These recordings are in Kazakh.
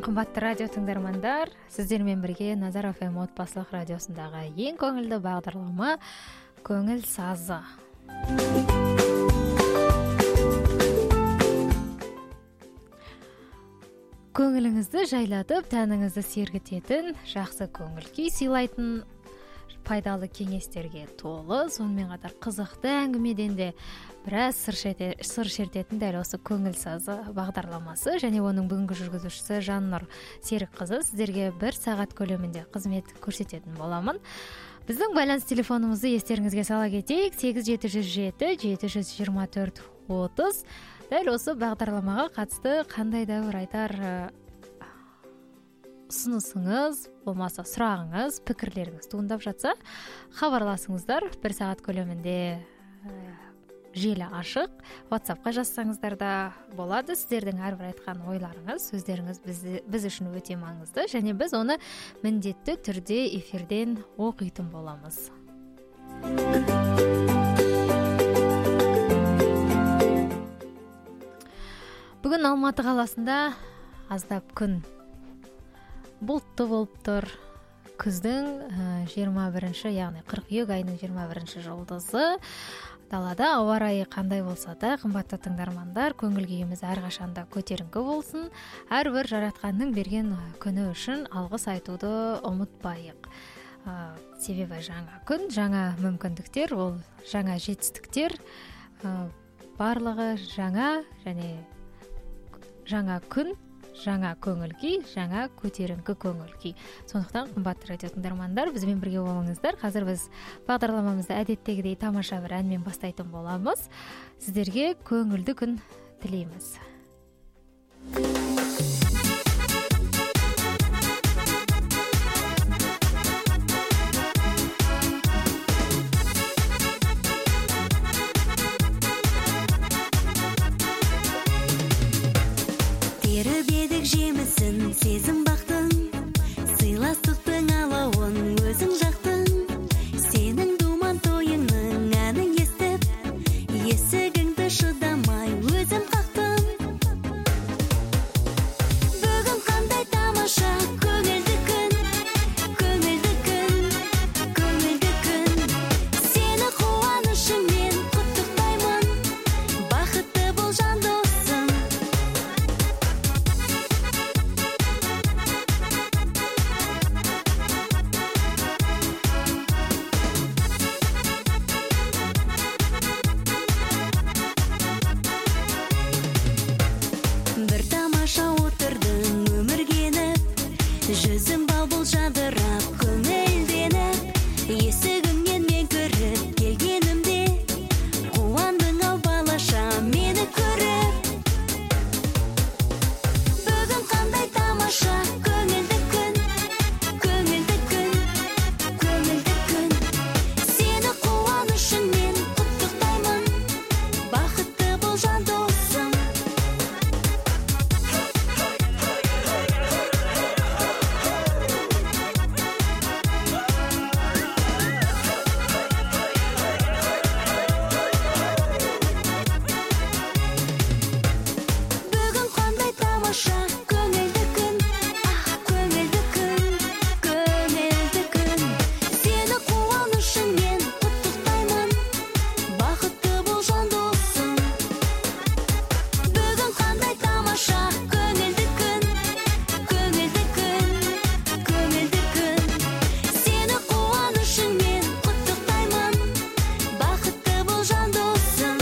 Қымбатты радио тыңдармандар, сіздермен бірге Назар ФМ отбасылық радиосындағы ең көңілді бағдарлама Көңіл сазы. Көңіліңізді жайлатып, тәніңізді сергітетін, жақсы көңіл күй сыйлайтын, пайдалы кеңестерге толы, сонымен қатар қызықты әңгімеден де біраз сыр шертетін дәл осы Көңіл сазы бағдарламасы, және оның бүгінгі жүргізушісі Жаннұр Серікқызы сіздерге 1 сағат көлемінде қызмет көрсететін боламын. Біздің байланыс телефонымызды естеріңізге сала кетейік: 8707-724-30. Дәл осы бағдарламаға қатысты қандай да бір айтар ұсынысыңыз, болмаса сұрағыңыз, пікірлеріңіз туындап жатса, хабарласыңыздар. 1 сағат көлемінде желі ашық, WhatsApp-қа жазсаңыздар да болады. Сіздердің әрбір айтқан ойларыңыз, сөздеріңіз біз үшін өте маңызды, және біз оны міндетті түрде эфирден оқитын боламыз. Бүгін Алматы қаласында аздап күн бұлтты болып тұр. Күздің 21-ші, яғни қыркүйек айының 21-ші жұлдызы. Далада ауа райы қандай болса да, қымбатты тыңдармандар, көңіл күйіміз әрқашанда көтеріңкі болсын. Әрбір жаратқанның берген күні үшін алғыс айтуды ұмытпайық. Себебі жаңа күн, жаңа мүмкіндіктер, ол жаңа жетістіктер, барлығы жаңа, және жаңа күн, жаңа көңіл күй, жаңа көтеріңкі көңіл күй. Сондықтан, қымбатты радио тыңдармандар, бізбен бірге болыңыздар. Қазір біз бағдарламамызды әдеттегідей тамаша бір әнмен бастайтын боламыз. Сіздерге көңілді күн тілейміз. Жемісін сезім бақтың, сыйластықтың алауын өзің жақтың. Сенің думан тойыңның әнін естіп, есігіңді шыдамай өзім қақтым. Бүгін қандай тамаша көңілді күн, көңілді күн, көңілді күн. Сені қуанышыңмен құттықтаймын, бақытты бол жан досым. Бір тамаша отырдың өміргеніп, жүзім бал-бұл жадырап көңілденіп. Есігіңнен мен көріп келгенімде, қуандың ау балаша мені көріп. Бүгін қандай тамаша көңілді күн, көңілді күн, көңілді күн. Сені қуанышыңмен құттықтаймын, бақытты бол жан досым. Бүгін қандай тамаша көңілді күн, көңілді күн, көңілді күн. Сені қуанышыңмен құттықтаймын, бақытты бол жан досым. Бүгін қандай тамаша көңілді күн, көңілді күн, көңілді күн. Сені қуанышыңмен құттықтаймын, бақытты бол жан досым.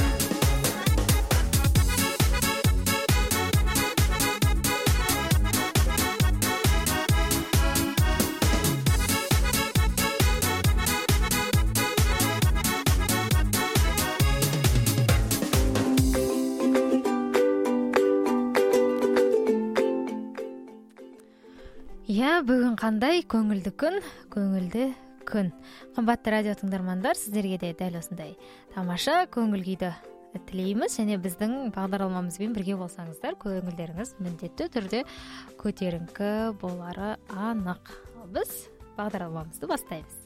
Бүгін қандай көңілді күн, көңілді күн. Қымбатты радио тыңдармандар, сіздерге де дәл осындай тамаша көңіл күйді тілейміз, және біздің бағдарламамызбен бірге болсаңыздар, көңілдеріңіз міндетті түрде көтеріңкі болары анық. Біз бағдарламамызды бастаймыз.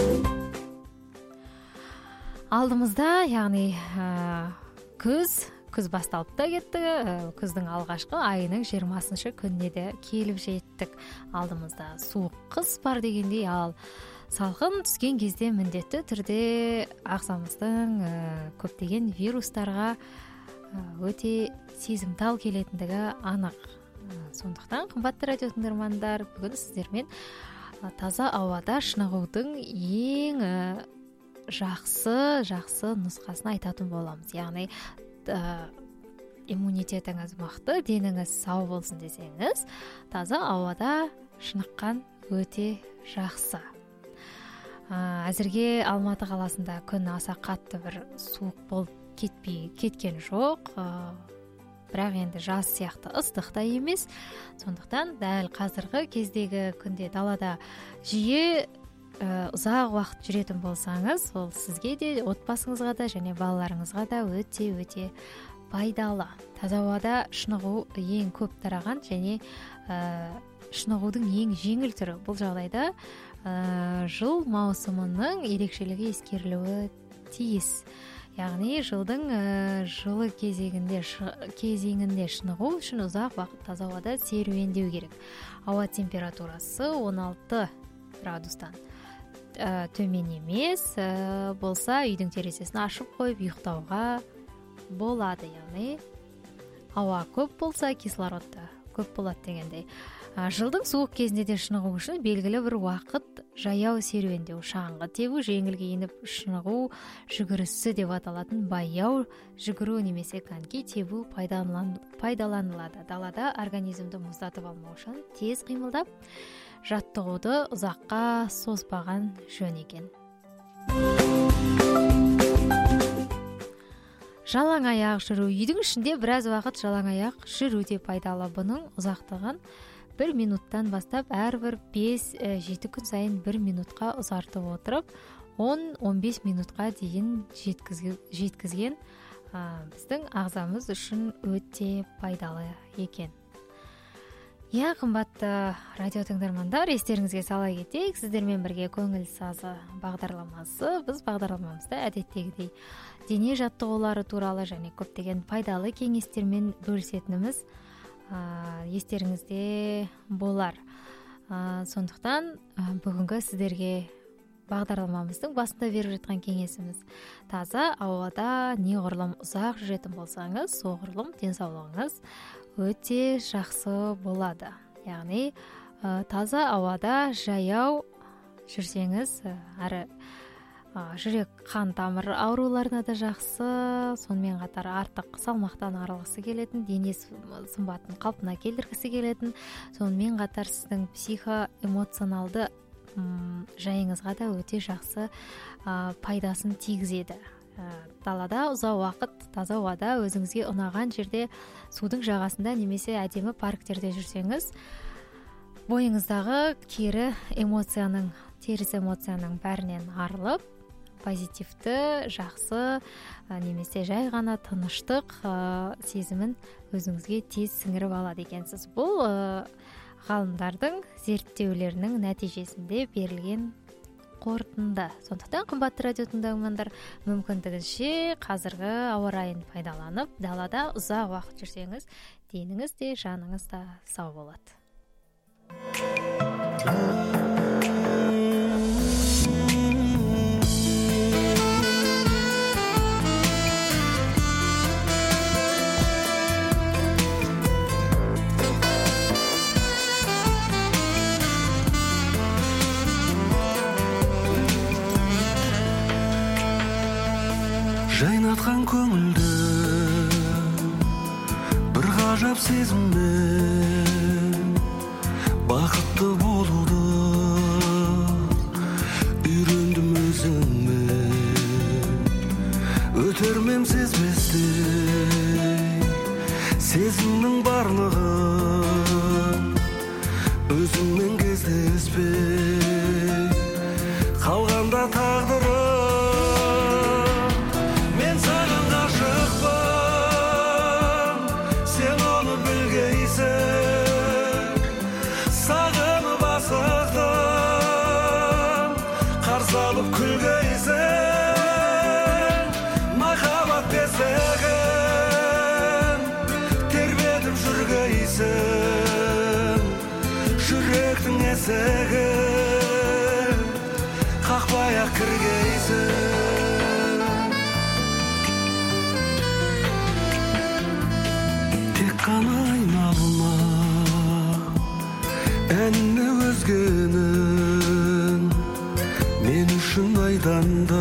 Алдымызда, яғни күз күз басталып та кетті. Күздің алғашқы айының 20 күніне де келіп жеттік. Алдымызда суық қыс бар дегендей, ал салқын түскен кезде міндетті түрде ағзамыздың көптеген вирустарға өте сезімтал келетіндігі анық. Сондықтан, қымбатты радио тыңдармандар, бүгін сіздермен таза ауада шынығудың ең жақсы нұсқасын айтатын боламыз. Яғни иммунитетіңіз мықты, деніңіз сау болсын десеңіз, таза ауада шыныққан өте жақсы. Әзірге Алматы қаласында күн аса қатты бір суық болып кеткен жоқ. Бірақ енді жаз сияқты ыстық та емес. Сондықтан дәл қазіргі кездегі күнде далада жиі ұзақ уақыт жүретін болсаңыз, ол сізге де, отбасыңызға да және балаларыңызға да өте пайдалы. Таза ауада шынығу ең көп тараған және шынығудың ең жеңіл түрі. Бұл жағдайда жыл маусымының ерекшелігі ескерілуі тиіс. Яғни жылдың жылы кезеңінде шынығу үшін ұзақ уақыт таза ауада серуендеу керек. Ауа температурасы 16 градустан төмен емес болса, үйдің терезесін ашып қойып ұйықтауға болады. Яғни ауа көп болса, кислородта көп болады дегендей. Жылдың суық кезінде де шынығу үшін белгілі бір уақыт жаяу серуендеу, шаңғы тебу, жеңіл киініп шынығу жүгірісі деп аталатын баяу жүгіру немесе коньки тебу пайдаланылады. Далада организмді мұздатып алмау үшін тез қимылдап, жаттығуды ұзаққа созбаған жөн екен. Жалаң аяқ жүру. Үйдің ішінде біраз уақыт жалаң аяқ жүру де пайдалы. Бұның ұзақтығын 1 минуттан бастап әрбір 5-7 күн сайын 1 минутқа ұзартып отырып, 10-15 минутқа дейін жеткізген біздің ағзамыз үшін өте пайдалы екен. Қымбатты радио тыңдармандар, естеріңізге сала кетейік, сіздермен бірге көңіл сазы бағдарламасы. Біз бағдарламамызда әдеттегідей дене жаттығулары туралы және көптеген пайдалы кеңестермен бөлісетініміз естеріңізде болар. Сондықтан бүгінгі сіздерге бағдарламамыздың басында беріп жатқан кеңесіміз: таза ауада неғұрлым ұзақ жүретін болсаңыз, соғұрлым денсаулығыңыз өте жақсы болады. Яғни таза ауада жаяу жүрсеңіз, әрі жүрек қан тамыр ауруларына да жақсы, сонымен қатар артық салмақтан арылғысы келетін, дене сымбатын қалпына келтіргісі келетін, сонымен қатар сіздің психоэмоционалды жайыңызға да өте жақсы пайдасын тигізеді. Далада ұзақ уақыт таза ауада өзіңізге ұнаған жерде, судың жағасында немесе әдемі парктерде жүрсеңіз, бойыңыздағы теріс эмоцияның бәрінен арылып, позитивті, жақсы немесе жай ғана тыныштық сезімін өзіңізге тез сіңіріп алады екенсіз. Бұл ғалымдардың зерттеулерінің нәтижесінде берілген қорытынды. Сондықтан, қымбатты радио тыңдармандар, мүмкіндігінше қазіргі ауа райын пайдаланып, далада ұзақ уақыт жүрсеңіз, деніңіз де, жаныңыз да сау болады. Жайнатқан көңілді бір ғажап сезіммен, бақытты болуды үйрендім өзіңмен. Өтермем сезбестей сезімнің барлығын, өзіңмен кездеспей қалғанда тағдырым. Салып күлгейсің, махаббат бесігін есігі қақпай-ақ кіргейсің. Тек қана айналма әні өзгенің, мен үшін айдан да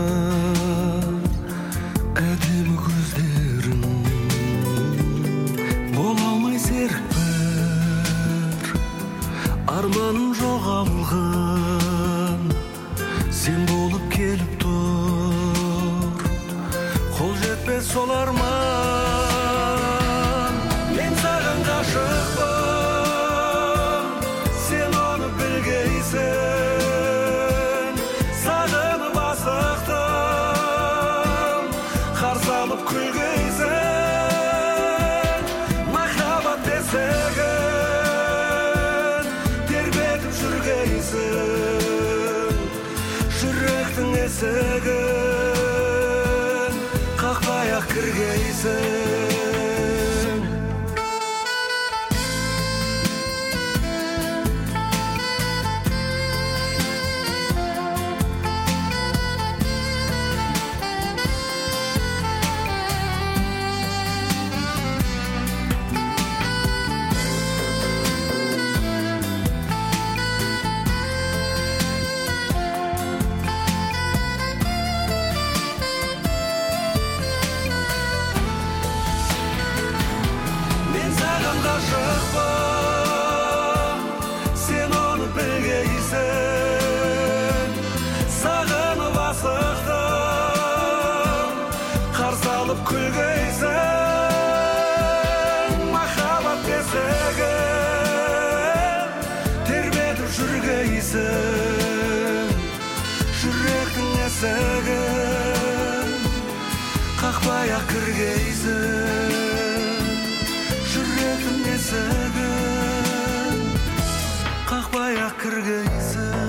әдемі көздерің. Бола алмай серік бір арманым жоғалған, сен болып келіп тұр, қол жетпес сол арман. Мен саған ғашықпын, сен оны білгейсің. Сағынып асықтым, қарсы алып күлгейсің. Махаббат бесігін тербетіп жүргейсің. Жүректің есігін қақпай-ақ кіргейсің. Сен оны білгейсің. Сағынып асықтым, қарсы алып күлгейсің. Махаббат бесігін тербетіп жүргейсің. Жүректің есігін қақпай-ақ кіргейсің. Жүректің есігін қақпай-ақ кіргейсің.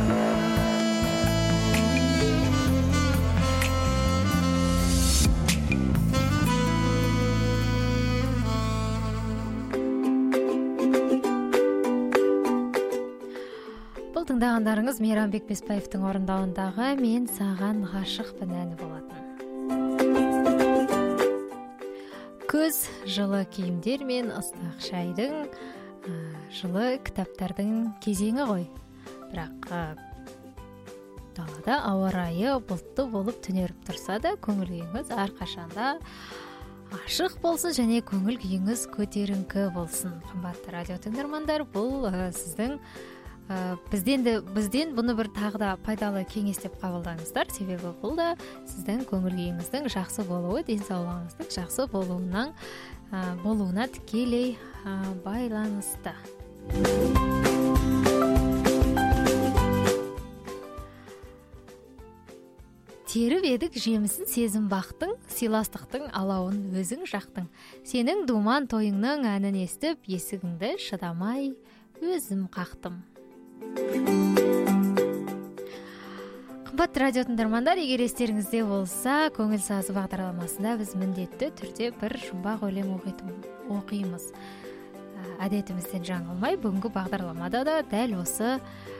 Бұл тыңдағандарыңыз Мейрамбек Беспаевтың орындауындағы «Мен саған ғашықпын» әні болатын. Көз жылы киімдер мен ыстық шайдың, жылы кітаптардың кезеңі ғой. Бірақ далада ауа райы бұлтты болып түнеріп тұрса да, көңіл күйіңіз әрқашанда ашық болсын және көңіл күйіңіз көтеріңкі болсын. Қымбатты радио тыңдармандар, бұл сіздің бізден бұны бір тағы да пайдалы кеңес деп қабылдаңыздар. Себебі бұл да сіздің көңіл күйіңіздің жақсы болуы, денсаулығыңыздың жақсы болуына тікелей байланысты. Теріп едік жемісін сезім бақтың, сыйластықтың алауын өзің жақтың. Сенің думан тойыңның әнін естіп, есігіңді шыдамай өзім қақтым. Қымбатты радио тыңдармандар, егер естеріңізде болса, көңіл сазы бағдарламасында біз міндетті түрде бір жұмбақ өлең оқимыз. Әдетімізден жаңылмай, бүгінгі бағдарламада да дәл осы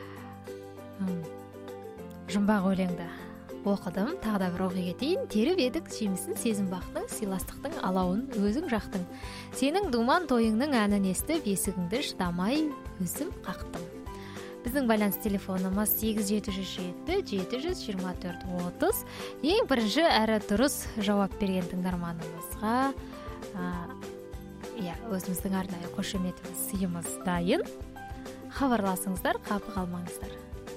жұмбақ өлеңді оқыдым. Тағы да бір оқи кетейін. Теріп едік жемісін сезім бақтың, сыйластықтың алауын өзің жақтың. Сенің думан тойыңның әнін естіп, есігіңді шыдамай өзім қақтым. Біздің байланыс телефонымыз 8707-724-30. Ең бірінші әрі дұрыс жауап берген тыңдарманымызға өзіміздің арнайы қошеметіміз, сыйымыз дайын. Хабарласыңыздар, қапы қалмаңыздар.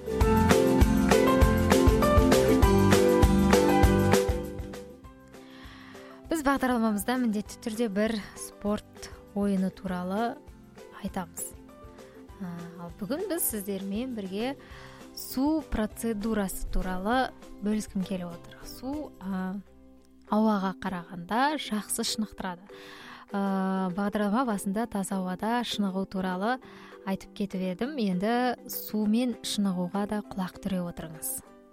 Біз бағдарламамызда міндетті түрде бір спорт ойыны туралы айтамыз. Ал бүгін біз сіздермен бірге су процедурасы туралы бөліскім келіп отыр. Су ауаға қарағанда жақсы шынықтырады. Бағдарлама басында таза ауада шынығу туралы айтып кетіп едім. Енді сумен шынығуға да құлақ түре отырыңыз.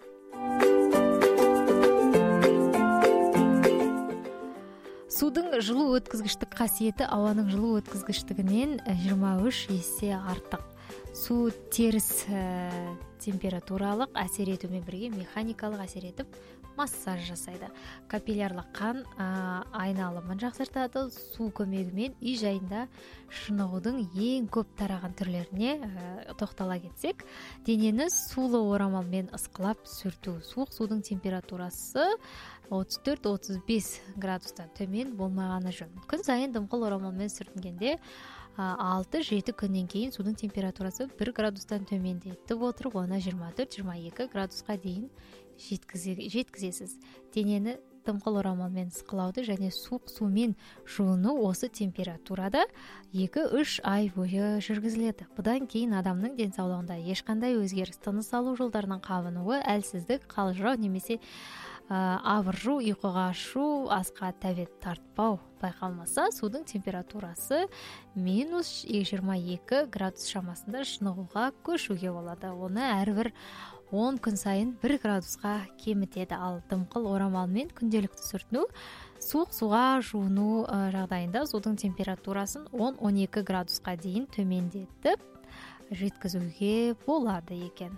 Судың жылу өткізгіштік қасиеті ауаның жылу өткізгіштігінен 23 есе артық. суу теріс температуралык әсер етумен бірге механикалык әсер етіп массаж жасайды. Капиллярлык кан айналымын жақсартады. Суу көмегімен үй жайында шынығудың ең көп тараған түрлеріне тоқтала кетсек, денені сулы орамалмен ысқылап сүрту. Суық судың температурасы 34-35 градустан төмен болмағаны жөн. Күн сайын дымқыл орамалмен сүртінгенде 6-7 күннен кейін судың температурасы 1 градустан төмендетіп отырып, оны 24-22 градусқа дейін жеткізесіз. Денені дымқыл орамалмен ысқылауды және суық сумен жуыну осы температурада 2-3 ай бойы жүргізіледі. Бұдан кейін адамның денсаулығында ешқандай өзгеріс, тыныс алу жолдарының қабынуы, әлсіздік, қалжырау немесе абыржу, ұйқыға ашу, асқа тәбет тартпау байқалмаса, судың температурасы минус 22 градус шамасында шынығуға көшуге болады. Оны әрбір 10 күн сайын 1 градусқа кемітеді. Ал дымқыл орамалмен күнделікті сүртіну суық суға жуыну жағдайында судың температурасын 10-12 градусқа дейін төмендетіп жеткізуге болады екен.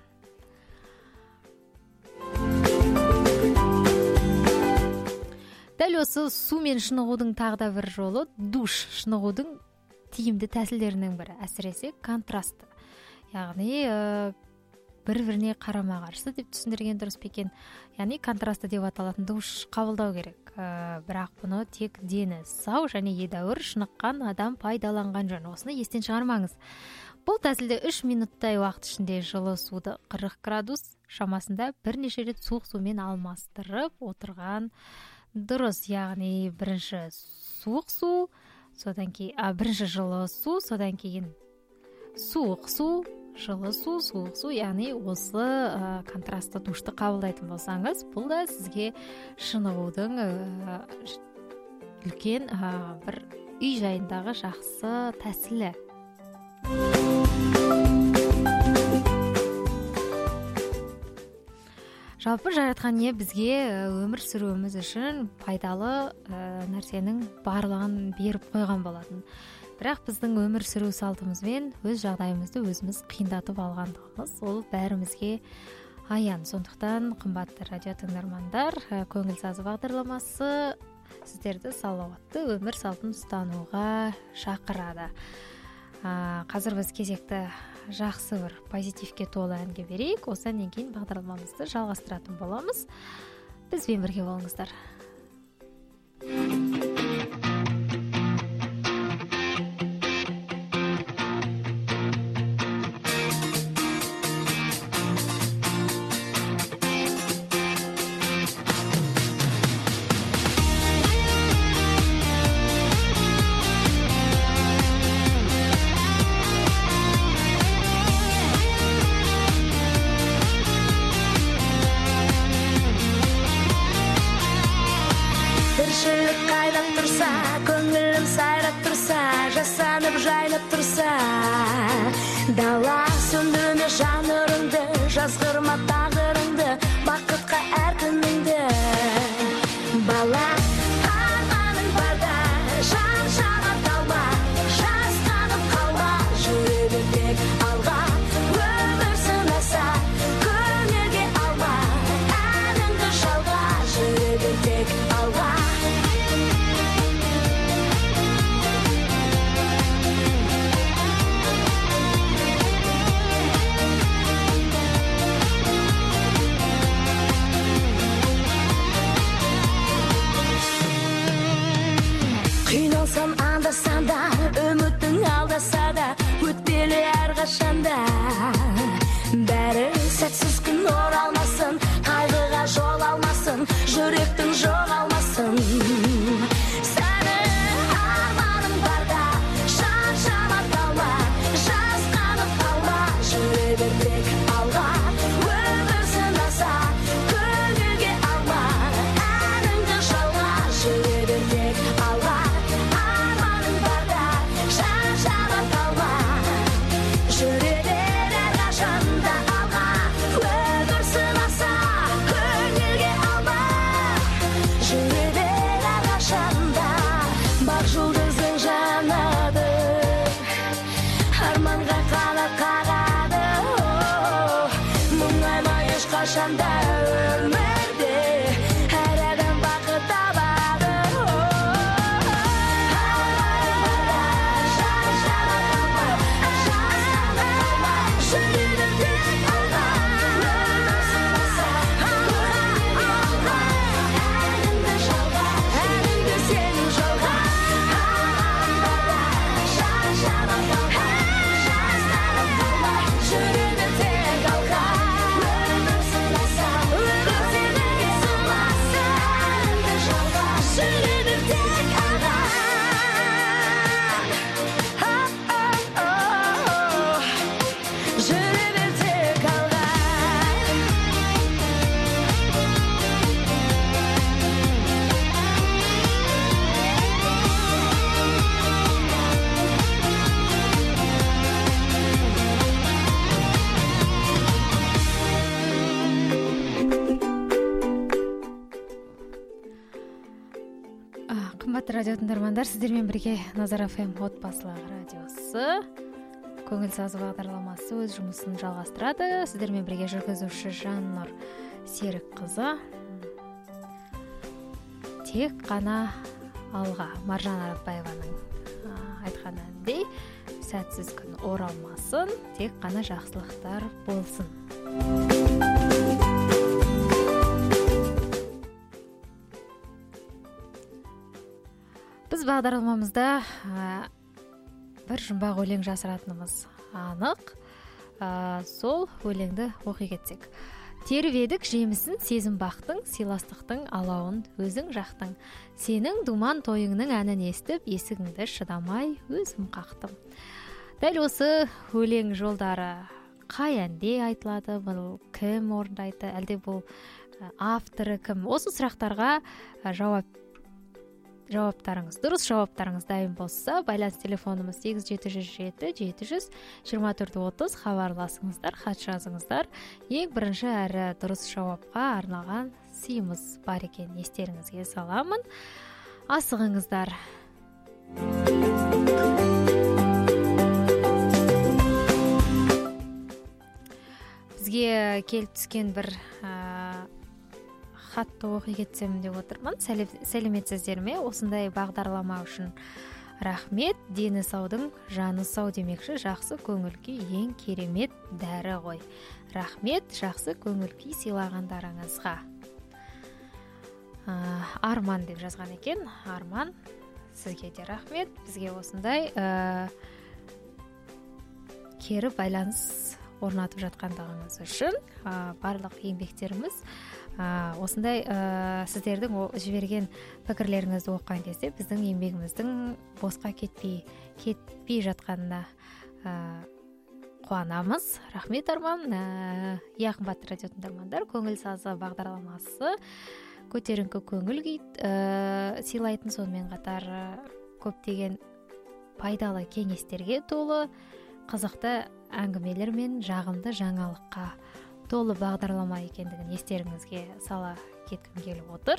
Дәл осы сумен шынығудың тағы да бір жолы душ. Шынығудың тиімді тәсілдерінің бірі, әсіресе контрасты. Яғни бір-біріне қарама-қарсы деп түсіндірген дұрыс екен. Яғни контрасты деп аталатын душ қабылдау керек. Бірақ бұны тек дені сау және едәуір шыныққан адам пайдаланған жөн. Осыны естен шығармаңыз. Бұл тәсілде 3 минуттай уақыт ішінде жылы суды 40 градус шамасында бірнеше рет суық сумен алмастырып отырған дұрыс. Яғни бірінші суық су, содан кейін бірінші жылы су, содан кейін суық су, жылы су, суық су, яғни осы контрасты душты қабылдайтын болсаңыз, бұл да сізге шынығудың үлкен бір үй жайындағы жақсы тәсілі. Жалпы жаратқан не бізге өмір сүруіміз үшін пайдалы нәрсенің барлығын беріп қойған болатын. Бірақ біздің өмір сүру салтымызбен өз жағдайымызды өзіміз қиындатып алғандығымыз ол бәрімізге аян. Сондықтан қымбатты радио тыңдармандар, көңіл сазы бағдарламасы сіздерді салауатты өмір салтын ұстануға шақырады. Қазір біз кезекті жақсы бір позитивке толы әнге берейік. Осыдан кейін бағдарламамызды жалғастыратын боламыз. Бізбен бірге болыңыздар. Дала сөндірме жанырыңды, жазғырма тағдырыңды, бақытқа әр күніңді. Бала, арманың барда, шаршама талма, жасқанып қалма, жүре бер тек алға. Өмір сынаса, көңілге алма, әніңді жалға, жүре бер тек алға. Қиналсам анда-санда, үмітің алдаса да, өтпелі әрқашанда. Бәрі сәтсіз күн оралмасын, қайғыға жол алмасын, жүректің жоғалмасын. Сәні арманың барда, шаршама талма, жасқанып қалма, жүре бер тек алға. Өмір сынаса, көңілге алма, әніңді жалға, жүре бер тек алға. Жүре бер әрқашанда алға. әрқашанда өмірде әр адам бақыт табады. Жүрегім тек алға, әліңді жалға, әліңді сенің жолға. Жүрегім тек алға, өмір сыйласам, өмір сеніңе сыйласа, әліңді жалға, жүрегім тек алға. Жүрегім тек алға. Қымбатты радио тыңдармандар, сіздермен бірге Назар ФМ отбасылық радиосы көңіл сазы бағдарламасы өз жұмысын жалғастырады. Сіздермен бірге жүргізуші Жаннұр Серікқызы. Тек қана алға, Маржан Арапбаеваның айтқан әндей, сәтсіз күн оралмасын, тек қана жақсылықтар болсын. Біз бағдарламамызда бір жұмбақ өлең жасыратынымыз анық. Сол өлеңді оқи кетсек. Теріп едік жемісін сезім бақтың, сыйластықтың алауын өзің жақтың. Сенің думан тойыңның әнін естіп, есігіңді шыдамай өзім қақтым. Дәл осы өлең жолдары қай әнде айтылады, бұл кім орындайды, әлде бұл авторы кім? Осы сұрақтарға жауаптарыңыз, дұрыс жауаптарыңыз дайын болса, байланыс телефонымыз 8707-700-2430, хабарласыңыздар, хат жазыңыздар. Ең бірінші әрі дұрыс жауапқа арналған сыйымыз бар екен, естеріңізге саламын. Асығыңыздар. Бізге келіп түскен бір хатты оқи кетсем деп отырмын. Сәлеметсіздер ме? Осындай бағдарлама үшін рахмет. Дені саудың жаны сау демекші, жақсы көңіл-күй ең керемет дәрі ғой. Рахмет, жақсы көңіл-күй сыйлағандарыңызға. Арман деп жазған екен. Арман, сізге де рахмет. Бізге осындай кері байланыс орнатып жатқандығыңыз үшін барлық еңбектеріміз осындай сіздердің жіберген пікірлеріңізді оқыған кезде біздің еңбегіміздің босқа кетпей жатқанына қуанамыз. Рахмет, Арман. Қымбатты радио тыңдармандар, көңіл сазы бағдарламасы көтеріңкі көңіл күй сыйлайтын, сонымен қатар көптеген пайдалы кеңестерге толы, қызықты әңгімелер мен жағымды жаңалыққа толы бағдарлама екендігін естеріңізге сала кеткім келіп отыр.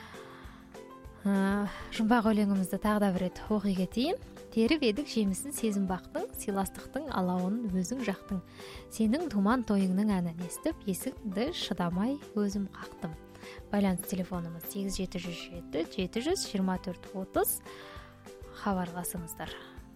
Жұмбақ өлеңімізді тағы да бір рет оқи кетейін. Теріп едік жемісін сезім бақтың, сыйластықтың алауын өзің жақтың. Сенің думан тойыңның әнін естіп, есігіңді шыдамай өзім қақтым. Байланыс телефонымыз 8707-700-2430, хабарласыңыздар.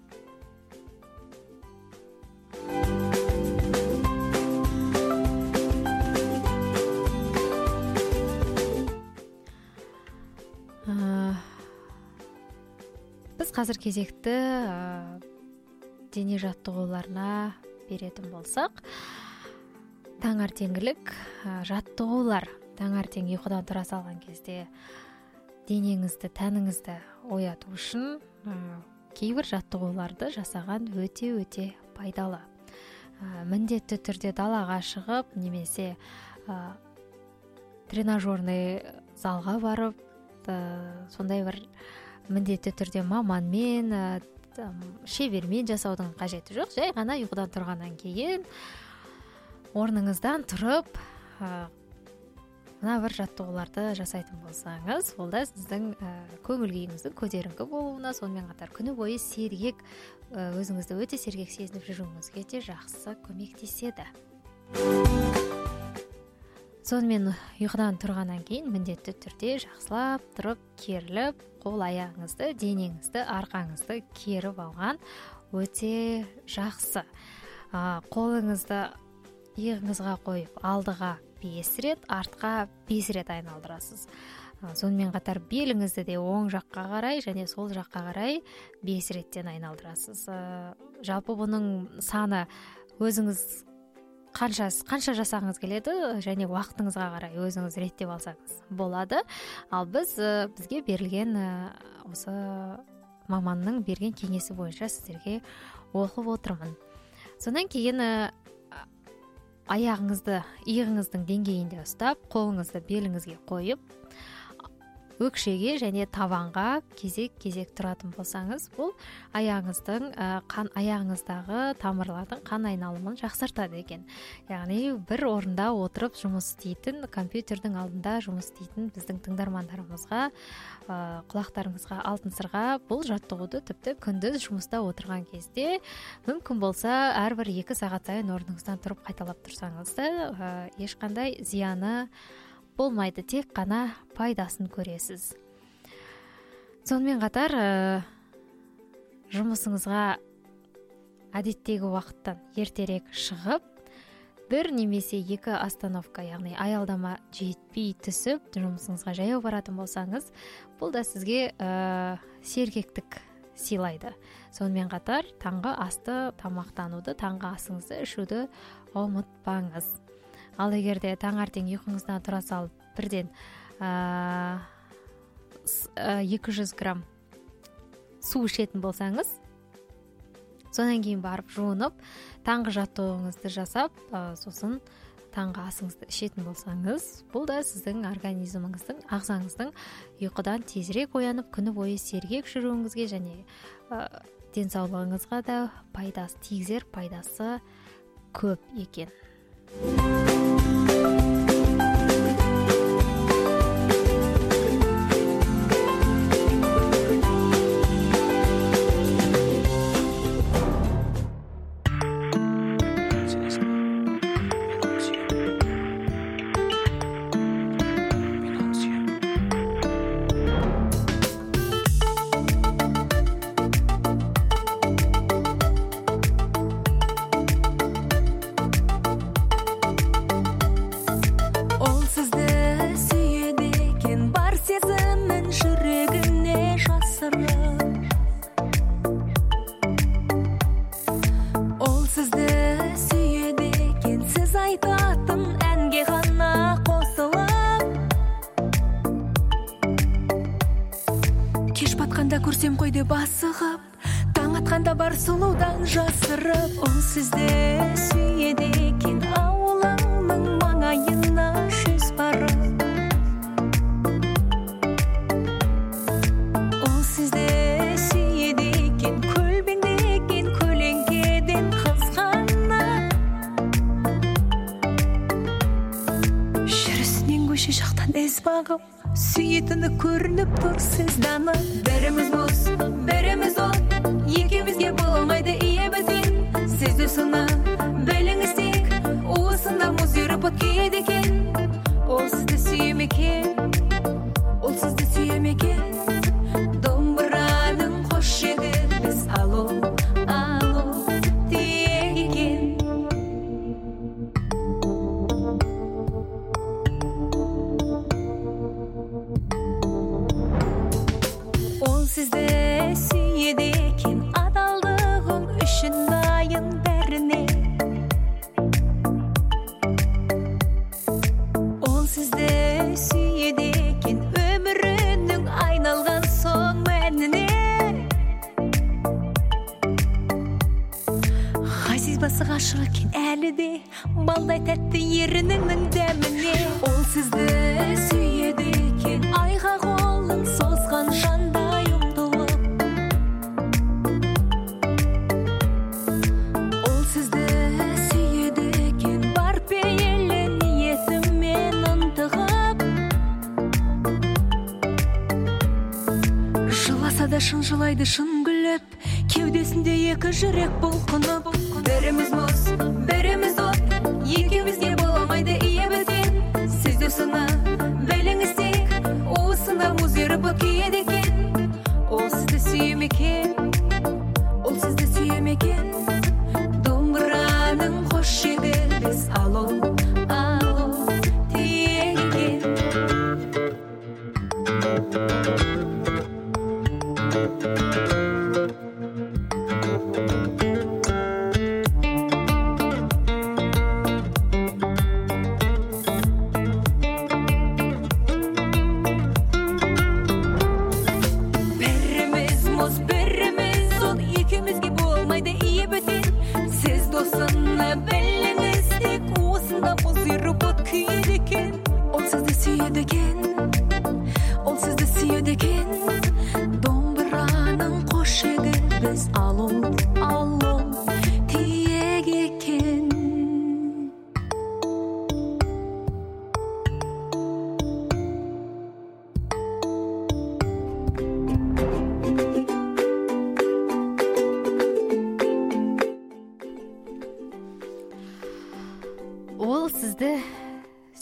Біз қазір кезекті дене жаттығуларына беретін болсақ, таңертеңгілік жаттығулар. Таңертең ұйқыдан тұра салған кезде денеңізді, тәніңізді ояту үшін кейбір жаттығуларды жасаған өте пайдалы. Міндетті түрде далаға шығып, немесе тренажерный залға барып, сондай бір міндетті түрде маманмен, шебермен жасаудың қажеті жоқ. Жай ғана ұйқыдан тұрғаннан кейін орныңыздан тұрып мына бір жаттығуларды жасайтын болсаңыз, ол да сіздің көңіл күйіңіздің көтеріңкі болуына, сонымен қатар күні бойы сергек, өзіңізді өте сергек сезініп жүруіңізге де жақсы көмектеседі. сонымен ұйқыдан тұрғаннан кейін міндетті түрде жақсылап тұрып керіліп, қол аяғыңызды, денеңізді, арқаңызды керіп алған өте жақсы. Қолыңызды иығыңызға қойып, алдыға 5 рет, артқа 5 рет айналдырасыз. Сонымен қатар беліңізді де оң жаққа қарай және сол жаққа қарай 5 реттен айналдырасыз. Жалпы бұның саны өзіңіз қанша жасағыңыз келеді және уақытыңызға қарай өзіңіз реттеп алсаңыз болады. Ал бізге берілген осы маманның берген кеңесі бойынша сіздерге оқып отырмын. Сонан кейін аяғыңызды иығыңыздың деңгейінде ұстап, қолыңызды беліңізге қойып, өкшеге және табанға кезек тұратын болсаңыз, бұл аяғыңыздағы тамырлардың қан айналымын жақсартады екен. Яғни бір орында отырып жұмыс істейтін, компьютердің алдында жұмыс істейтін біздің тыңдармандарымызға, құлақтарыңызға алтын сырға бұл жаттығуды тіпті күндіз жұмыста отырған кезде мүмкін болса әрбір 2 сағат сайын орныңыздан тұрып қайталап тұрсаңыз да ешқандай зияны болмайды, тек қана пайдасын көресіз. Сонымен қатар жұмысыңызға әдеттегі уақыттан ертерек шығып, 1 немесе 2 остановка, яғни аялдама жетпей түсіп, жұмысыңызға жаяу баратын болсаңыз, бұл да сізге сергектік сыйлайды. Сонымен қатар таңғы асты тамақтануды, таңғы асыңызды ішуді ұмытпаңыз. Ал егерде таңертең ұйқыңыздан тұра салып, бірден 200 грамм су ішетін болсаңыз, сонан кейін барып жуынып, таңғы жаттығуыңызды жасап, сосын таңғы асыңызды ішетін болсаңыз, бұл да сіздің организміңіздің, ағзаңыздың ұйқыдан тезірек оянып, күні бойы сергек жүруіңізге және денсаулығыңызға да пайдасы тигізер, пайдасы көп екен. Көрсем қойды басығып, таң атқанда бар сұлудан жасырып, ол сізді сүйеді екен, ауылыңның маңайына жүз барып. Ол сізді сүйеді екен, көлбеңдеген көлеңкеден қызғанып. Жүрісінен көше жақтан із бағып, сүйетіні көрініп тұр сізданып. Біріміз от, екеумізге болмайды ие бітен. Сізді сына біліңіз тек, уысында мұз еріп от күйеді екен. Ол сізді сүйемекен, ол сізді сүйемекен. Домбыраның қош егіміз алу, тиек екен. Ол сізді сүйеді екен, адалдығың үшін дайын бәріне. Ол сізді сүйеді екен, өмірінің айналған соң мәніне. Ғазиз басы ғашық екен әлі де, балдай тәтті ерініңнің дәміне. Ол сізді сүйеді екен, айға қолын созған жандай ұмтылып. Ол сізді сүйеді екен, бар пейілі ниетімен ынтығып. Жыласа да шын жылайды, шын күліп, кеудесінде екі жүрек бұлқынып. Біріміз мұз, біріміз от, екеумізге болмайды ие бітен.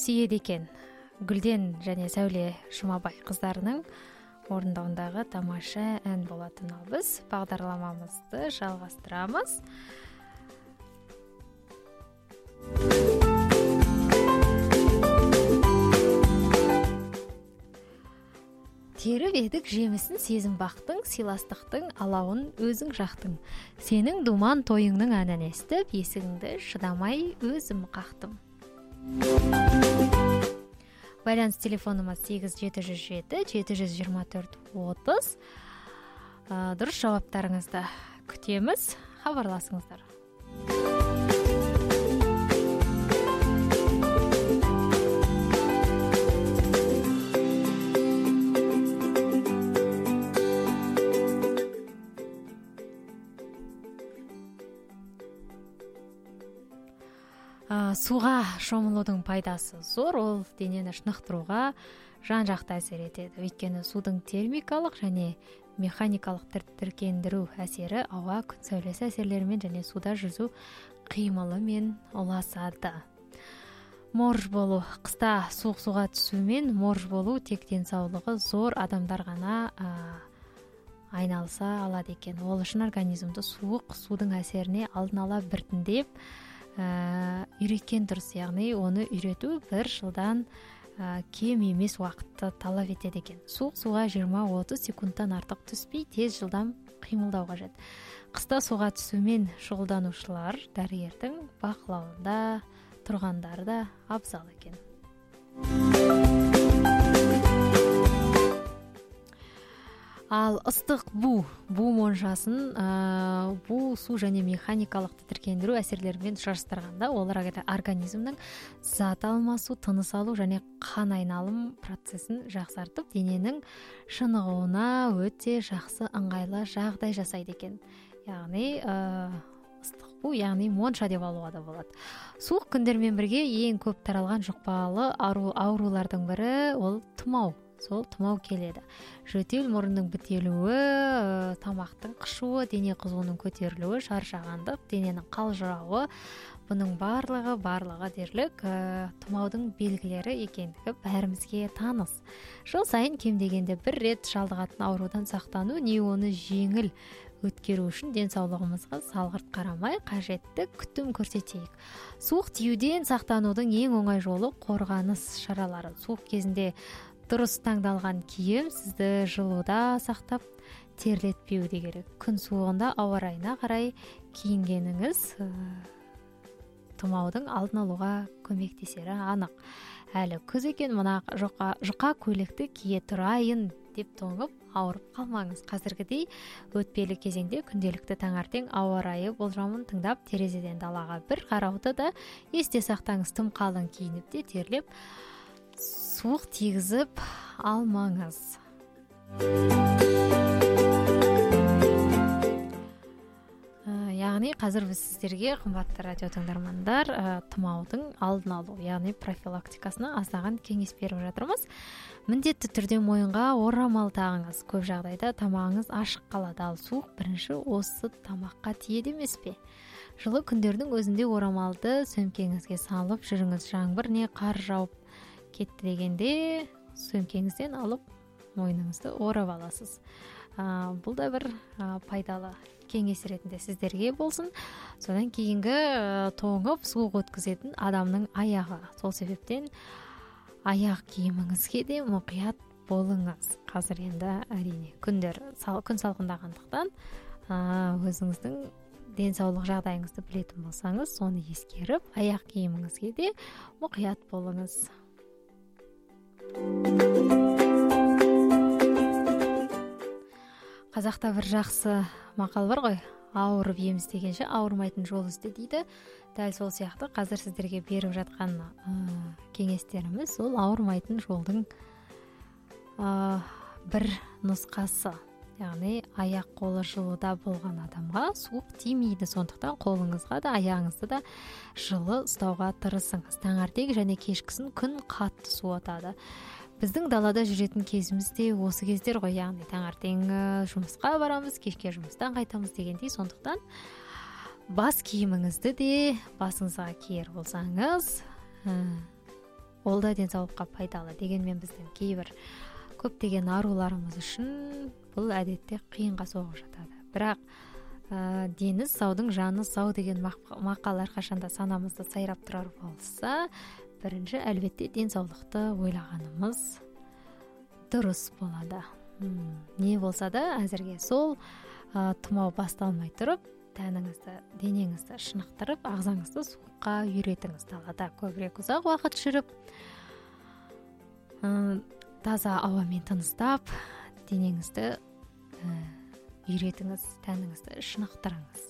сүйеді екен. Гүлден және Сәуле Жұмабай қыздарының орындауындағы тамаша ән болатын. Ал біз бағдарламамызды жалғастырамыз. Теріп едік жемісін сезім бақтың, сыйластықтың алауын өзің жақтың. Сенің думан тойыңның әнін естіп, есігіңді шыдамай өзім қақтым. Байланыс телефонымыз 8707-724-30. Дұрыс жауаптарыңызды күтеміз, хабарласыңыздар. Суға шомылудың пайдасы зор, ол денені шынықтыруға жан-жақты әсер етеді. Өйткені судың термикалық және механикалық тіркендіру әсері ауа, күн сәулесі әсерлерімен және суда жүзу қимылымен ұласады. Морж болу, қыста суық суға түсумен морж болу тек денсаулығы зор адамдар ғана айналыса алады екен. Ол үшін организмді суық судың әсеріне алдын ала біртіндеп үйреткен дұрыс, яғни оны үйрету 1 жылдан кем емес уақытты талап етеді екен. Суық суға 20-30 секундтан артық түспей, тез жылдам қимылдау қажет. Қыста суға түсумен шұғылданушылар дәрігердің бақылауында тұрғандар да абзал екен. Ал ыстық бу моншасын бу су және механикалық тітіркендіру әсерлерімен шарыстырғанда олар организмнің зат алмасу, тыныс алу және қан айналым процесін жақсартып, дененің шынығуына өте жақсы ыңғайлы жағдай жасайды екен. Яғни ыстық бу, яғни монша деп алуға да болады. Суық күндермен бірге ең көп таралған жұқпалы аурулардың бірі ол тұмау. Сол тұмау келеді. Жөтел, мұрынның бітелуі, тамақтың қышуы, дене қызуының көтерілуі, шаршағандық, дененің қалжырауы, бұның барлығы дерлік тұмаудың белгілері екендігі бәрімізге таныс. Жыл сайын кем дегенде 1 рет шалдығатын аурудан сақтану, не оны жеңіл өткеру үшін денсаулығымызға салғырт қарамай қажетті күтім көрсетейік. Суық тиюден сақтанудың ең оңай жолы қорғаныс шаралары. Суық кезінде дұрыс таңдалған киім сізді жылуда сақтап терлетпеуі керек. Күн суығында ауа райына қарай киінгеніңіз тұмаудың алдын алуға көмектесері анық. Әлі күз екен, мына жұқа көйлекті кие тұрайын деп тоңып ауырып қалмаңыз. Қазіргідей өтпелі кезеңде күнделікті таңертең ауа райы болжамын тыңдап, терезеден далаға бір қарауды да есте сақтаңыз. Тым қалың киініп те терлеп суық тигізіп алмаңыз. Яғни қазір біз сіздерге, қымбатты радио тыңдармандар, тұмаудың алдын алу, яғни профилактикасына аздаған кеңес беріп жатырмыз. Міндетті түрде мойынға орамал тағыңыз. Көп жағдайда тамағыңыз ашық қалады, ал суық бірінші осы тамаққа тиеді емес пе? Жылы күндердің өзінде орамалды сөмкеңізге салып жүріңіз. Жаңбыр не қар жауып кетті дегенде сөмкеңізден алып мойныңызды орап аласыз. Бұл да бір пайдалы кеңес ретінде сіздерге болсын. Содан кейінгі тоңып суық өткізетін адамның аяғы. Сол себептен аяқ киіміңізге де мұқият болыңыз. Қазір енді әрине күн салқындағандықтан өзіңіздің денсаулық жағдайыңызды білетін болсаңыз, соны ескеріп, аяқ киіміңізге де мұқият болыңыз. Қазақта бір жақсы мақал бар ғой, ауырып ем іздегенше ауырмайтын жол ізде дейді. Дәл сол сияқты қазір сіздерге беріп жатқан кеңестеріміз ол ауырмайтын жолдың бір нұсқасы. Яғни аяқ қолы жылыда болған адамға суық тимейді, сондықтан қолыңызға да аяғыңызды да жылы ұстауға тырысыңыз. Таңертең және кешкісін күн қатты суытады. Біздің далада жүретін кезімізде осы кездер ғой, яғни таңертең жұмысқа барамыз, кешке жұмыстан қайтамыз дегендей. Сондықтан бас киіміңізді де басыңызға киер болсаңыз, ол да денсаулыққа пайдалы. Дегенмен біздің кейбір көптеген аруларымыз үшін бұл әдетте қиынға соғып жатады. Бірақ дені саудың жаны сау деген мақал әрқашанда санамызды сайрап тұрар болса, бірінші әлбетте денсаулықты ойлағанымыз дұрыс болады. Не болса да әзірге сол тұмау басталмай тұрып, тәніңізді, денеңізді шынықтырып, ағзаңызды суыққа үйретіңіз. Далада көбірек ұзақ уақыт жүріп, таза ауамен тыныстап, денеңізді үйретіңіз, тәніңізді шынықтырыңыз.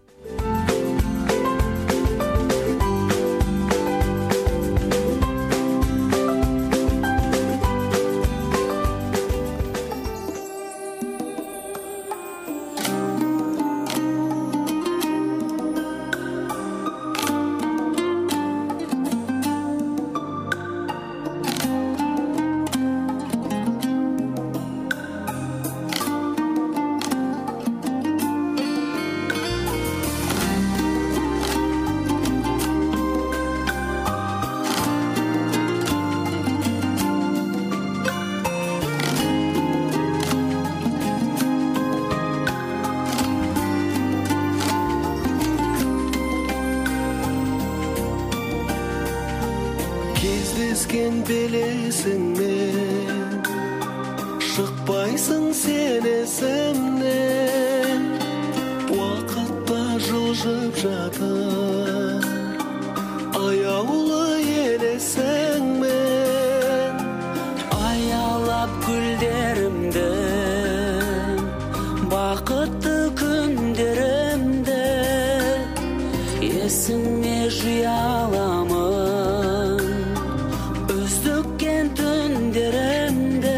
Кездескен белесіңмен шықпайсың сен есімнен, уақытта жылжып жатыр аяулы елесіңмен. Аялап гүлдерімді, бақытты күндерімді есіме жия аламын, өздіккен түндерімді.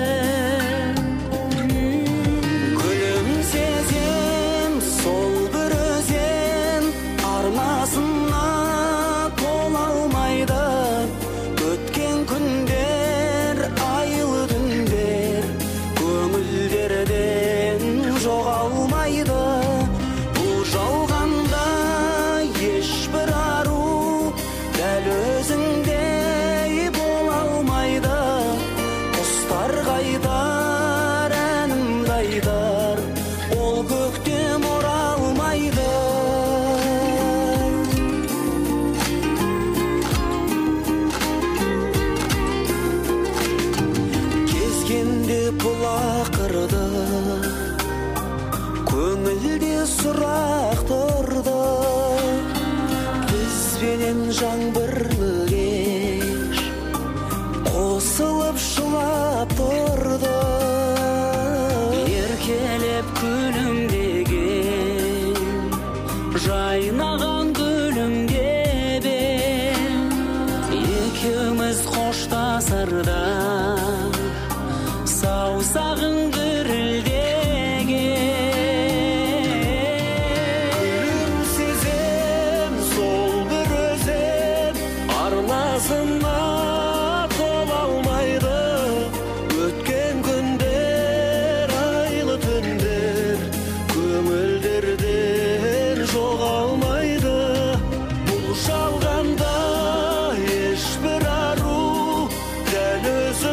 Күлімсезем сол бір өзен арнасына тола алмайды. Өткен күндер, айлы түндер көңілдерден жоғалмайды. Бұл жалғанда ешбір ару дәл өзіңдей бола алмайды. Құстар қайдар, әнімді айтар, ол көктем оралмайды. Кезгенде бұлақырды, көңілде сұрақ тұрды. Бізбенен жаңбырлы кеш қосылып шулап тұрды. Еркелеп күлімдеген, жайнаған гүлімде бен, екеуміз қоштасарда саусағың дірілдеген. Күлімсезем сол бір өзен арнасына тола алмайды. Өткен күндер, айлы түндер көңілдерден жоғалмайды. Бұл жалғанда ешбір ару дәл өзіңдей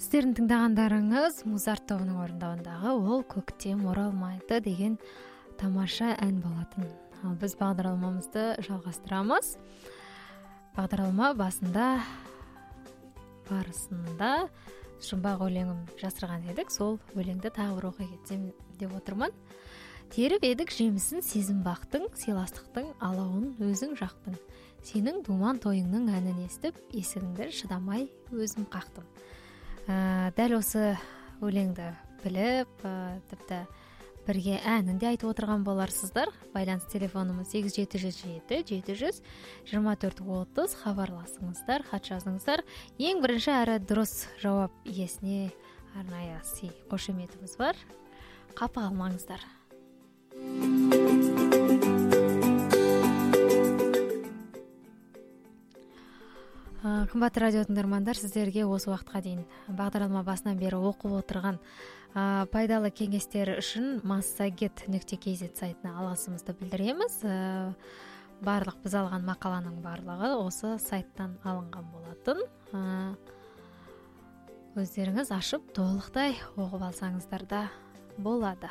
Сіздердің тыңдағандарыңыз Музарт тобының орындауындағы «Ол көктем оралмайды» деген тамаша ән болатын. Ал біз бағдарламамызды жалғастырамыз. Бағдарлама барысында жұмбақ өлеңім жасырған едік. Сол өлеңді тағы бір оқи кетсем деп отырмын. Теріп едік жемісін сезім бақтың, сыйластықтың алауын өзің жақтың. Сенің думан тойыңның әнін естіп, есігіңді шыдамай өзім қақтым. Дәл осы өлеңді біліп, тіпті бірге әнін де айтып отырған боларсыздар. Байланыс телефонымыз 8707-700-2430, хабарласыңыздар, хат жазыңыздар. Ең бірінші әрі дұрыс жауап иесіне арнайы сый қошеметіміз бар. Қапы қалмаңыздар. Қымбатты радио тыңдармандар, сіздерге осы уақытқа дейін бағдарлама басынан бері оқып отырған пайдалы кеңестер үшін massaget.kz сайтына алғысымызды білдіреміз. Барлық біз алған мақаланың барлығы осы сайттан алынған болатын. Өздеріңіз ашып толықтай оқып алсаңыздар да болады.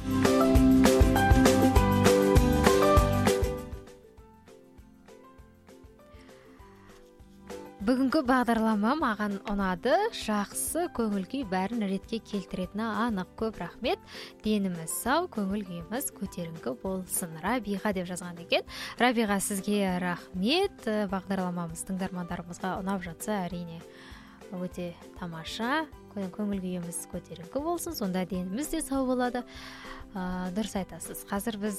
Бүгінгі бағдарлама маған ұнады, жақсы көңіл-күй бәрін ретке келтіретіні анық, көп рахмет. Деніміз сау, көңіл-күйіміз көтеріңкі болсын. Рабиға деп жазған екен. Рабиға, сізге рахмет. Бағдарламамыз тыңдармандарымызға ұнап жатса, әрине өте тамаша. Көңіл-күйіміз көтеріңкі болсын, сонда деніміз де сау болады. Дұрыс айтасыз. Қазір біз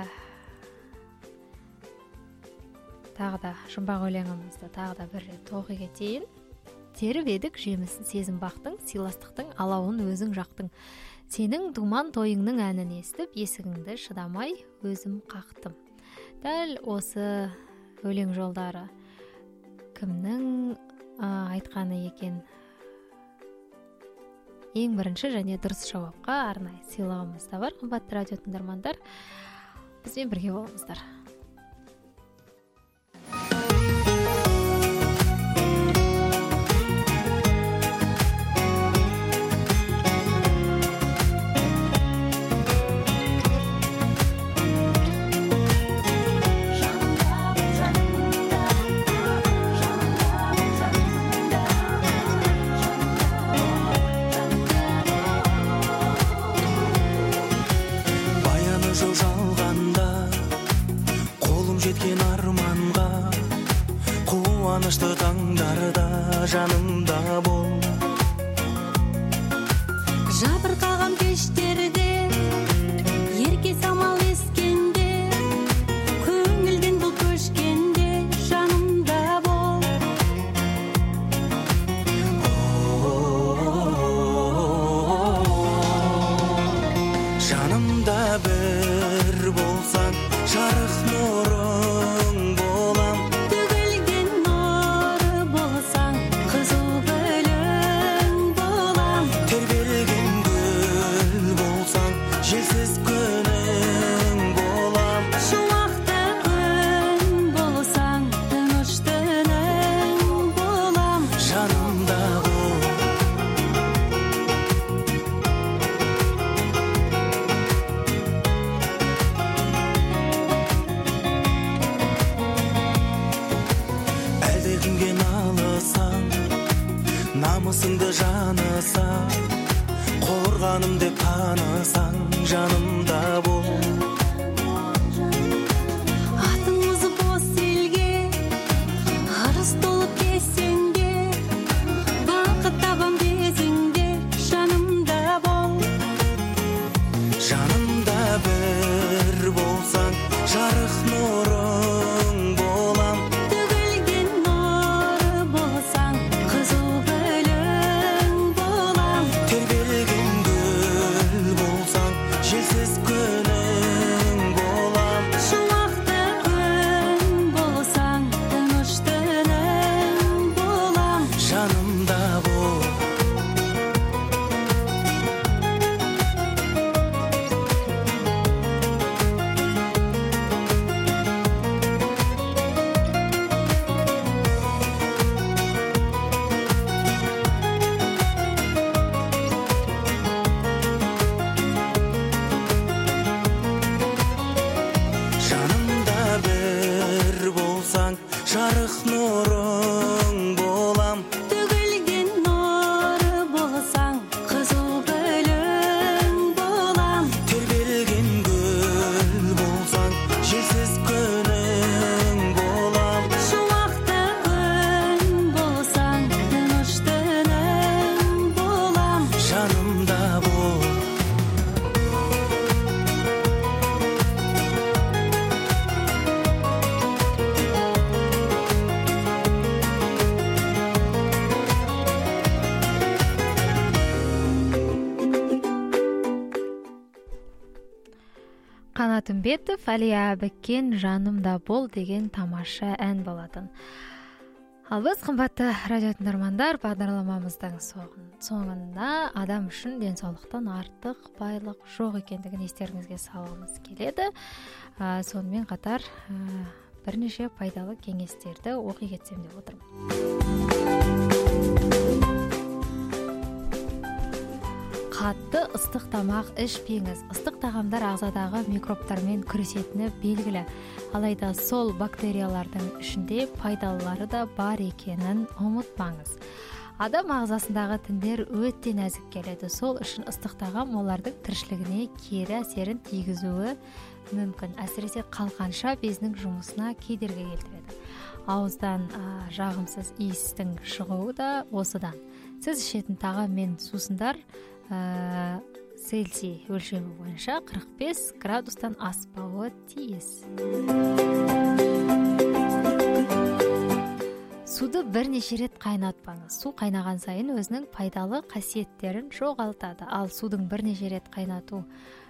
тағы да жұмбақ өлеңімізді тағы да бір рет оқи кетейін. Теріп едік жемісін сезім бақтың, сыйластықтың алауын өзің жақтың. Сенің думан тойыңның әнін естіп, есігіңді шыдамай өзім қақтым. Дәл осы өлең жолдары кімнің айтқаны екен? Ең бірінші және дұрыс жауапқа арнайы сыйлығымыз да бар. Қымбатты радио тыңдармандар, бізбен бірге болыңыздар. Қуанышты таңдарда жанымда бол. Жабырқаған кештерде, ерке самал ескенде, көңілден бұл көшкенде жанымда бол. Жанымда бір болсаң, жарық нұрың болам. Намысыңды жаныса, қорғаным деп танысаң, жанымда бол. Атыңыз бос елге, арыс толып кесенде, бақыт табам десеңде, жанымда бол. Жанымда бір болсаң, жарық нұрың болам. Төгілген нұры болсаң, қызыл гүлің болам. Тербелген гүл болсаң, желсіз күнің Қанат Үмбетов, Алия Беккен жанымда бол деген тамаша ән болатын. Ал біз қымбатты радио тыңдармандар, бағдарламамыздың соңында адам үшін денсаулықтан артық байлық жоқ екендігін естеріңізге салғымыз келеді. Сонымен қатар бірнеше пайдалы кеңестерді оқи кетсем деп отырмын. Қатты ыстық тамақ ішпеңіз. Ыстық тағамдар ағзадағы микробтармен күресетіні белгілі. Алайда сол бактериялардың ішінде пайдалылары да бар екенін ұмытпаңыз. Адам ағзасындағы тіндер өте нәзік келеді. Сол үшін ыстық тағам олардың тіршілігіне кері әсерін тигізуі мүмкін. Әсіресе қалқанша безінің жұмысына кедергі келтіреді. Ауыздан жағымсыз иістің шығуы да осыдан. Сіз ішетін тағам мен сусындар Цельсий өлшемі бойынша 45 градустан аспауы тиіс. Суды бірнеше рет қайнатпаңыз. Су қайнаған сайын өзінің пайдалы қасиеттерін жоғалтады. Ал суды бірнеше рет қайнату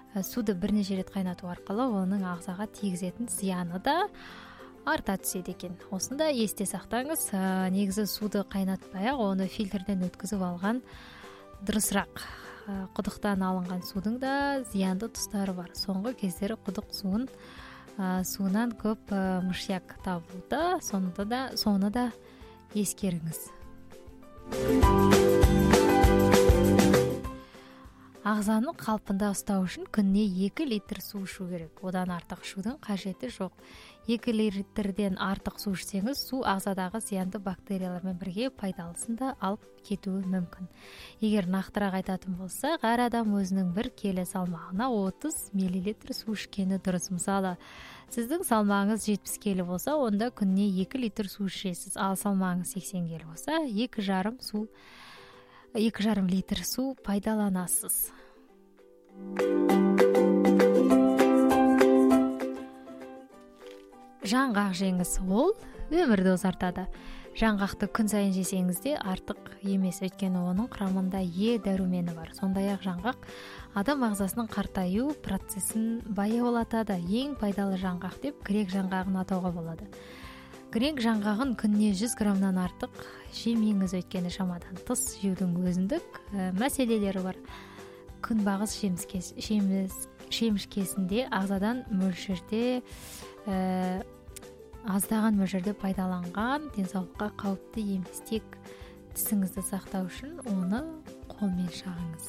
арқылы оның ағзаға тигізетін зияны да арта түседі екен. Осында есте сақтаңыз, негізі суды қайнатпай-ақ оны фильтрден өткізіп алған дұрысырақ. Құдықтан алынған судың да зиянды тұстары бар. Соңғы кездері құдық суынан көп мышьяк табылды. Соны да ескеріңіз. Ағзаны қалпында ұстау үшін күніне 2 литр су ішу керек. Одан артық ішудің қажеті жоқ. 2 литрден артық су ішсеңіз, су ағзадағы зиянды бактериялармен бірге пайдалысын да алып кетуі мүмкін. Егер нақтырақ айтатын болсақ, әр адам өзінің 1 келі салмағына 30 мл су ішкені дұрыс. Мысалы, сіздің салмағыңыз 70 келі болса, онда күніне 2 литр су ішесіз. Ал салмағыңыз 80 келі болса, 2,5 литр су пайдаланасыз. Жаңғақ жеңіз, ол өмірді ұзартады. Жаңғақты күн сайын жесеңіз де артық емес, өйткені оның құрамында Е дәрумені бар. Сондай-ақ жаңғақ адам ағзасының қартаю процесін баяулатады. Ең пайдалы жаңғақ деп грек жаңғағын атауға болады. Грек жаңғағын күніне 100 граммнан артық жемеңіз, өйткені шамадан тыс жеудің өзіндік мәселелері бар. Күнбағыс шемішкесінде аздаған мөлшерде пайдаланған денсаулыққа қауіпті емес. Тек тісіңізді сақтау үшін оны қолмен шағыңыз.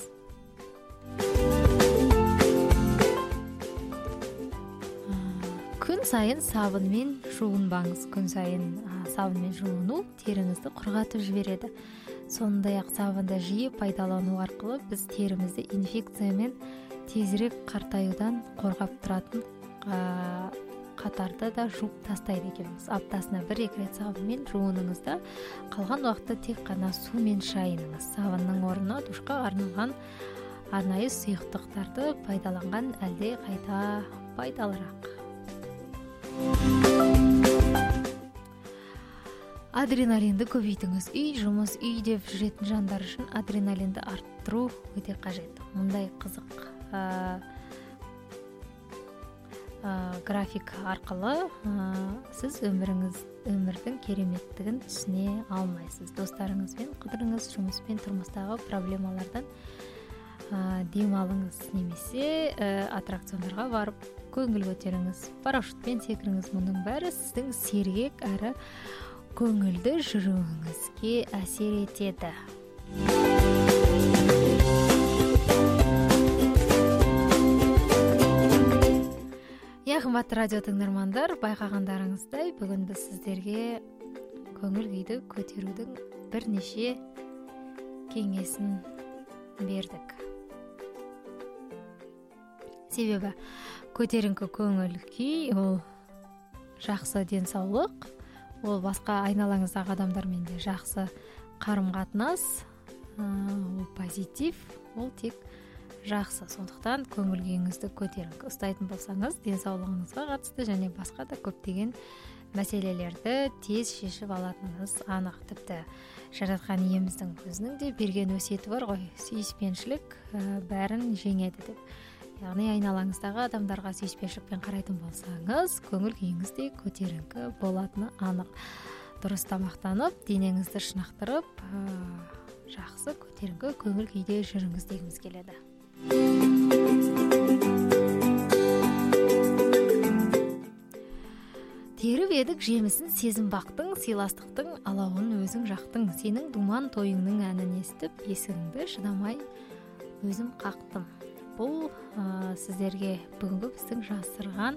Күн сайын сабынмен жуынбаңыз. Күн сайын сабынмен жуыну теріңізді құрғатып жібереді. Сондай-ақ сабынды жиі пайдалану арқылы біз терімізді инфекциямен тезірек қартаюдан қорғап тұратын қатарды да жуып тастайды екенбіз. Аптасына 1-2 рет сабынмен жуыныңызда, қалған уақытта тек қана сумен шайыныңыз. Сабынның орнына душқа арналған арнайы сұйықтықтарды пайдаланған әлде қайда пайдалырақ. Адреналинді көбейтіңіз. Үй, жұмыс, үй деп жүретін жандар үшін адреналинді арттыру өте қажет. Мұндай қызық график арқылы сіз өмірдің кереметтігін түсіне алмайсыз. Достарыңызбен қыдырыңыз, жұмыспен, тұрмыстағы проблемалардан демалыңыз, немесе аттракциондарға барып көңіл көтеріңіз, парашютпен секіріңіз. Мұның бәрі сіздің сергек әрі көңілді жүруіңізге әсер етеді. Қымбатты радио тыңдармандар, байқағандарыңыздай, бүгін біз сіздерге көңіл күйді көтерудің бірнеше кеңесін бердік. Себебі көтеріңкі көңіл күй ол жақсы денсаулық, ол басқа айналаңыздағы адамдармен де жақсы қарым-қатынас, ол позитив, ол тек жақсы. Сондықтан көңіл күйіңізді көтеріңкі ұстайтын болсаңыз, денсаулығыңызға қатысты және басқа да көптеген мәселелерді тез шешіп алатыныңыз анық. Тіпті жаратқан иеміздің өзінің де берген өсиеті бар ғой, сүйіспеншілік бәрін жеңеді деп. яғни айналаңыздағы адамдарға сүйіспеншілікпен қарайтын болсаңыз, көңіл күйіңіз де көтеріңкі болатыны анық. Дұрыс тамақтанып, денеңізді шынықтырып, жақсы көтеріңкі көңіл күйде жүріңіз дегіміз келеді. Теріп едік жемісін сезім бақтың, сыйластықтың алауын өзің жақтың. Сенің думан тойыңның әнін естіп, есігіңді шыдамай өзім қақтым. Бұл сіздерге бүгінгі біздің жасырған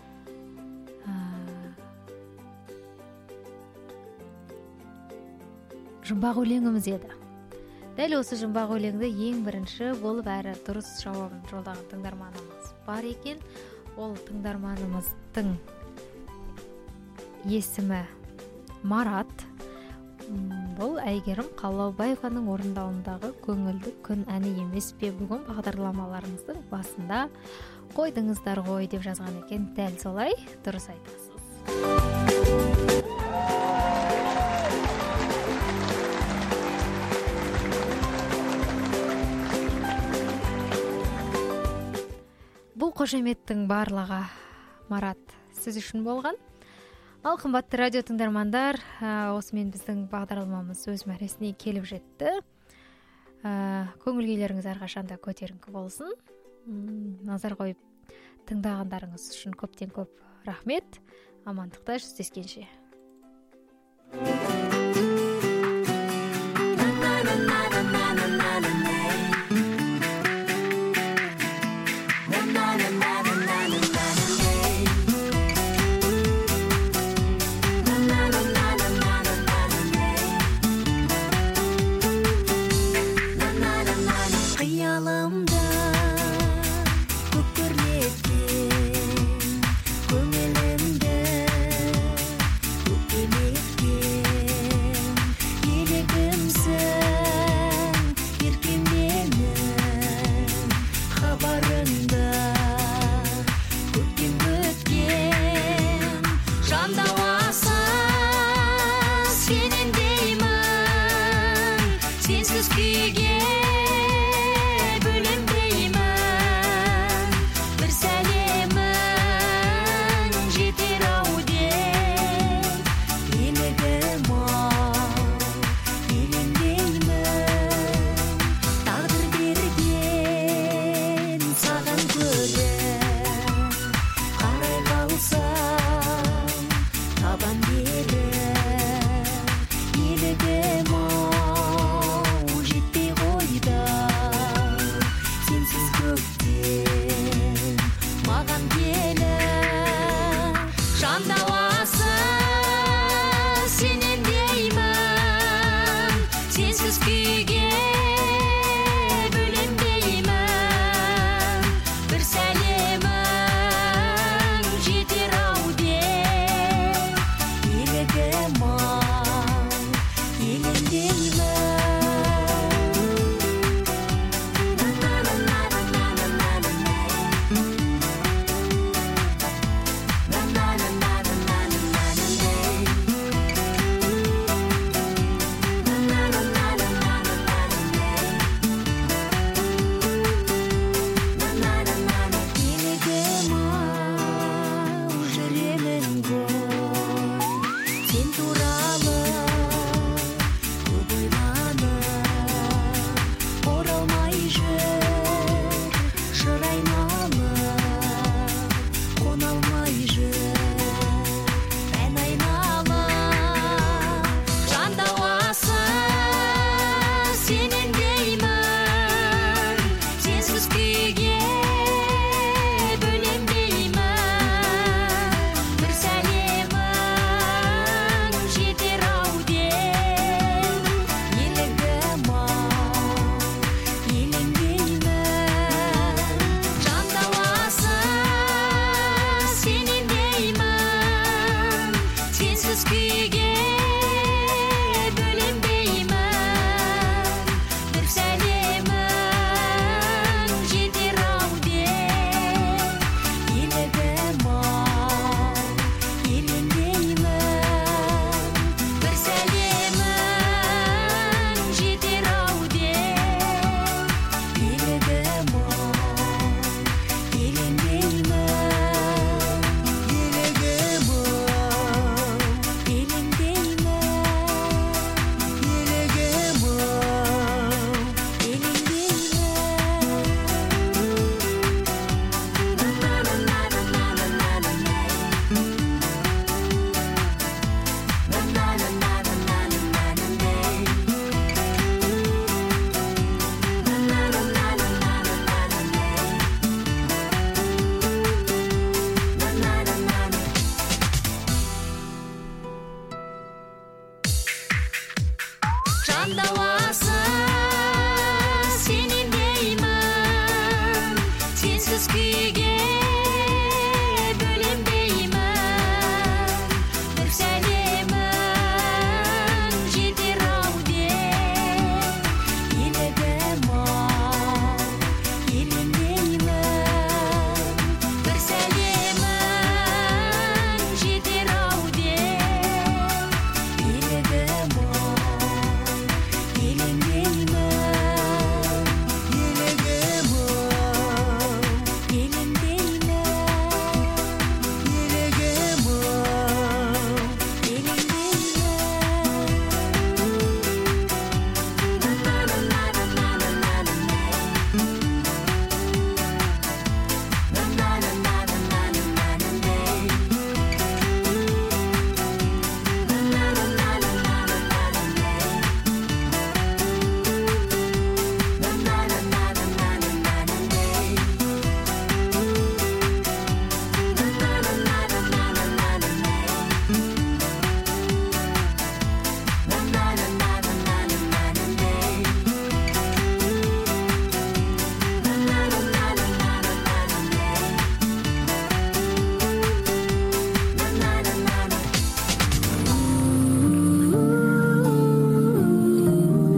жұмбақ өлеңіміз еді. Дәл осы жұмбақ өлеңді ең бірінші болып әрі дұрыс жауабын жолдаған тыңдарманымыз бар екен. Ол тыңдарманымыздың есімі Марат. Бұл Әйгерім Қалаубаеваның орындауындағы көңілді күн әні емес пе? Бүгін бағдарламаларымыздың басында қойдыңыздар ғой деп жазған екен. Дәл солай, дұрыс айтасыз. Бұл қошеметтің барлығы Марат сіз үшін болған. Ал қымбатты радио тыңдармандар, осымен біздің бағдарламамыз өз мәресіне келіп жетті. Көңіл күйлеріңіз әрқашанда көтеріңкі болсын. Назар қойып тыңдағандарыңыз үшін көптен көп рахмет. Амандықта жүздескенше. Сен